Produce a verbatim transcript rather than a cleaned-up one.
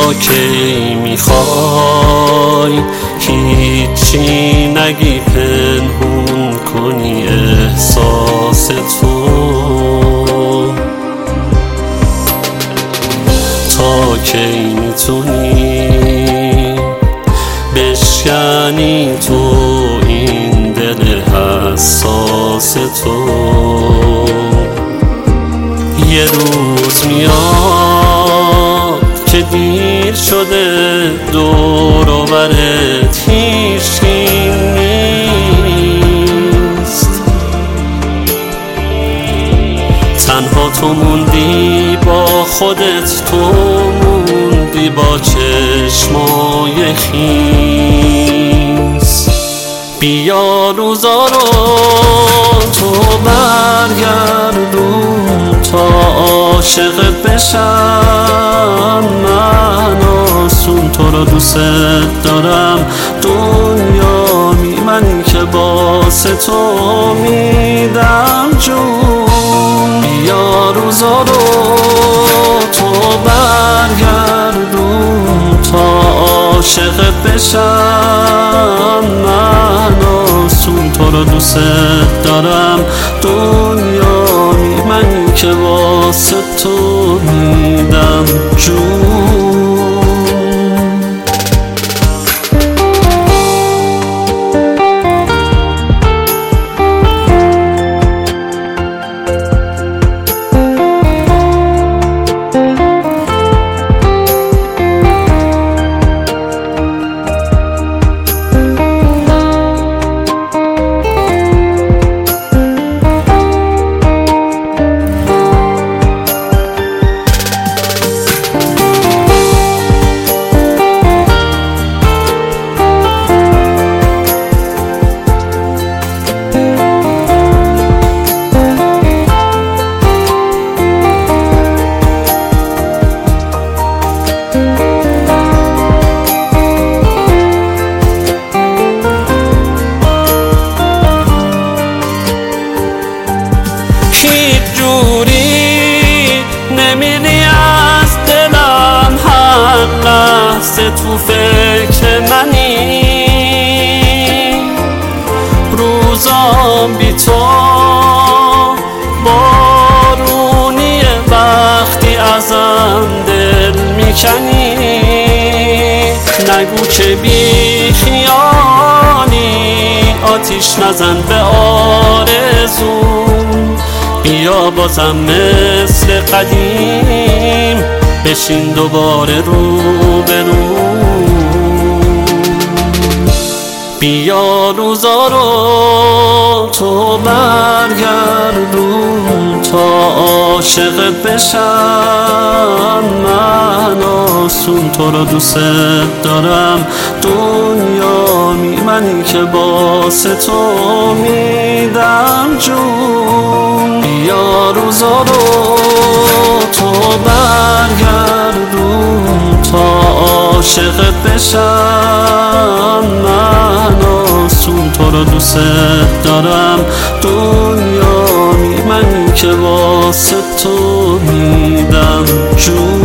تا کی میخوای هیچی نگی پنهون کنی احساس تو؟ تا کی میتونی بشکنی تو این دل حساس تو؟ یه روز میاد که دیر شده دور و برت هیچکی نیست، تنها تو موندی با خودت، تو موندی با چشمای خیس. بیا روزا رو تو برگردون تا عاشقت بشم، من آسون تو رو دوست دارم دنیامی، من که واسه تو میدم جون. بیا روزا رو تو برگردون تا عاشقت بشم، من آسون تو رو دوست دارم دنیامی، من که واسه تو میدم جون. هیچ جوری نمیری از دلم، هر لحظه تو فکر منی، روزام بی تو بارونیه وقتی ازم دل میکنی. نگو که بی خیالی آتیش نزن به آرزوم، بیا بازم مثل قدیم بشین دوباره رو به رو. بیا روزا رو تو برگردون تا عاشقت بشم، من آسون تو رو دوست دارم دنیامی، من که واسه تو میدم جون. بیا روزا رو تو برگردون تا عاشقت بشم، من آسون تو رو دوست دارم دنیامی، من که واسه تو میدم جون.